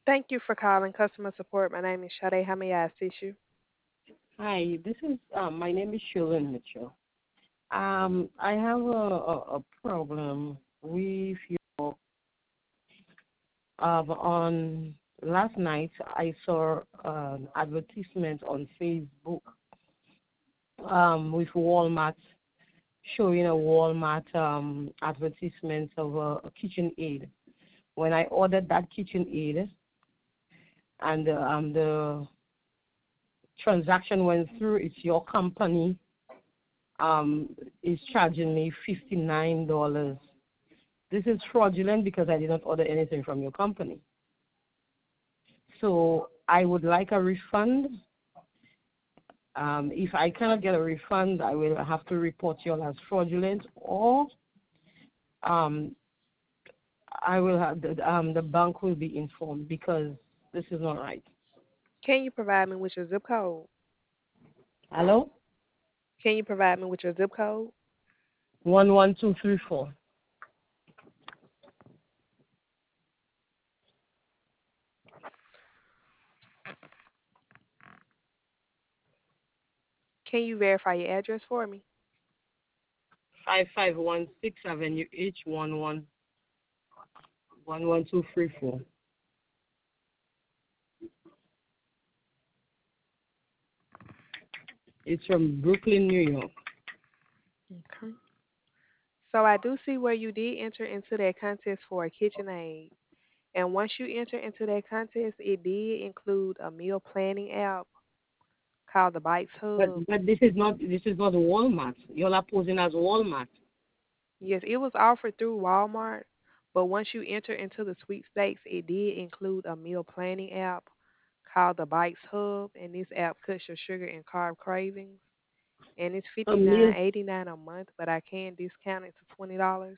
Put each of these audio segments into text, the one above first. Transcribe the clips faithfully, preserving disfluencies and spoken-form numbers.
Thank you for calling customer support. My name is Sade. How may I assist you? Hi, this is um, my name is Shirley Mitchell. Um, I have a, a, a problem with your uh, on last night I saw an advertisement on Facebook um, with Walmart showing a Walmart um, advertisement of a, a kitchen aid. When I ordered that kitchen aid and uh, um, the transaction went through, it's your company um, is charging me fifty-nine dollars. This is fraudulent because I did not order anything from your company. So I would like a refund. Um, if I cannot get a refund, I will have to report you all as fraudulent, or um, I will have the, um, the bank will be informed because this is not right. Can you provide me with your zip code? Hello, Can you provide me with your zip code? one one two three four. Can you verify your address for me? Five five one six Avenue H one one one one two three four. It's from Brooklyn, New York. Okay. So I do see where you did enter into that contest for a KitchenAid. And once you enter into that contest, it did include a meal planning app called the Bites But Hub. but this is not this is not Walmart. You're posing as Walmart. Yes, it was offered through Walmart, but once you enter into the sweepstakes, it did include a meal planning app called the Bites Hub, and this app cuts your sugar and carb cravings. And it's A fifty nine meal eighty nine a month, but I can discount it to twenty dollars.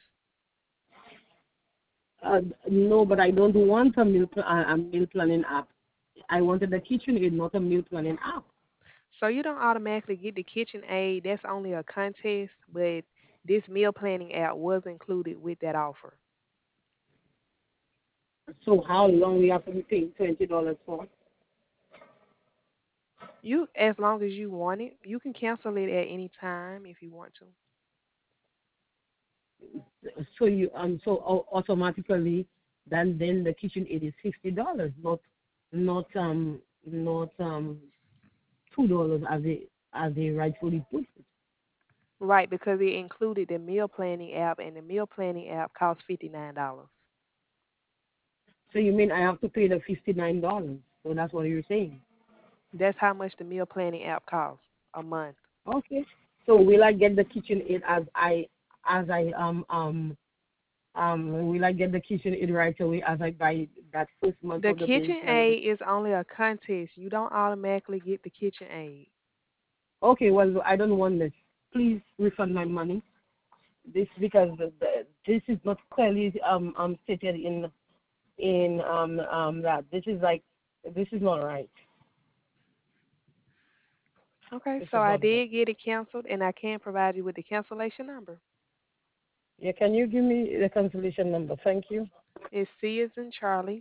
uh, no, but I don't want a meal pl- uh, a meal planning app. I wanted the KitchenAid, not a meal planning app. So you don't automatically get the Kitchen Aid. That's only a contest, but this meal planning app was included with that offer. So how long we have to be paying twenty dollars for? You, as long as you want it, you can cancel it at any time if you want to. So you um so au- automatically then then the KitchenAid is fifty dollars, not not um not um two dollars as they as they rightfully put it. Right, because it included the meal planning app, and the meal planning app costs fifty nine dollars. So you mean I have to pay the fifty nine dollars? So that's what you're saying. That's how much the meal planning app costs a month. Okay. So will I get the KitchenAid as I as I um um um will I get the KitchenAid right away as I buy that first month The of the bill Kitchen plan? Aid is only a contest. You don't automatically get the Kitchen Aid. Okay, well I don't want this. Please refund my money. This because the, the, this is not clearly um um stated in in um um that this is like this is not right. Okay, This so is I not right. did get it canceled, and I can provide you with the cancellation number. Yeah, can you give me the cancellation number? Thank you. It's C as in Charlie,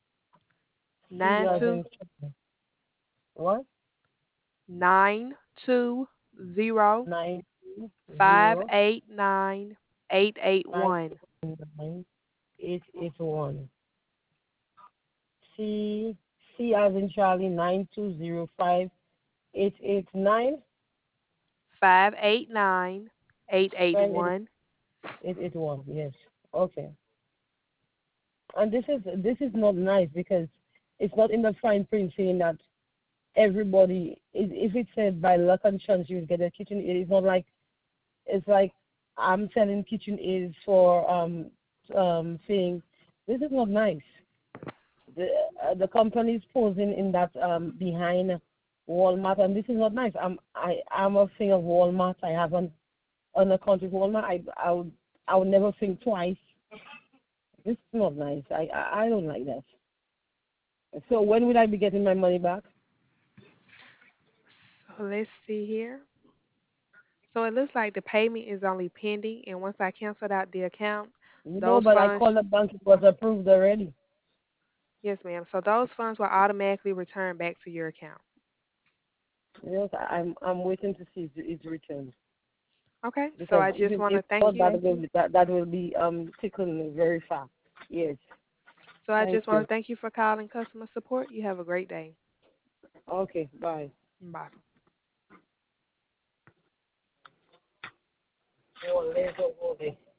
C nine as two in what? nine two zero Nine five zero eight nine eight eight five one. nine eight eight one. C C as in Charlie nine two zero five eight eight nine Five eight nine eight eight five eight one. eight eight one. Yes. Okay. And this is this is not nice because it's not in the fine print saying that everybody if if it said by luck and chance you will get a kitchen aid, it's not like it's like I'm selling kitchen aids for um um saying this is not nice. The uh, the company is posing in that um behind Walmart, and this is not nice. I'm I I'm a thing of Walmart. I have an an account with Walmart. I I would I would never think twice. This is not nice. I I, I don't like that. So when will I be getting my money back? So let's see here. So it looks like the payment is only pending, and once I canceled out the account, No, those but I funds. called the bank. It was approved already. Yes, ma'am. So those funds will automatically return back to your account. Yes, I- I'm I'm waiting to see its, its return Okay. So because I just even want if to thank not, you. that will be, that that will be um tickling me very fast. Yes, So I thank just want you. to thank you for calling customer support. You have a great day. Okay, bye. Bye. Oh, let's go,